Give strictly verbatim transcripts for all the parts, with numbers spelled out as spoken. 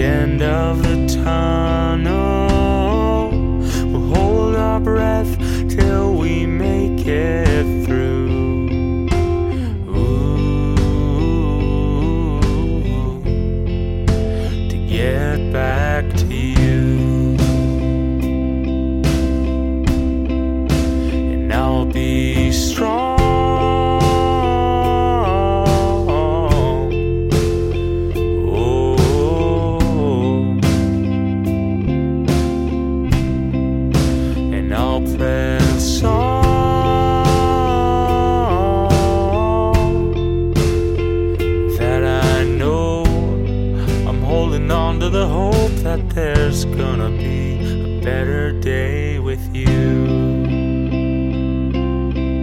end of the tunnel. We'll hold our breath till we make it through. Ooh, to get back to you. And I'll be strong. Press on, that I know I'm holding on to the hope that there's gonna be a better day with you.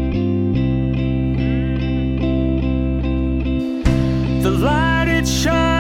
The light it shines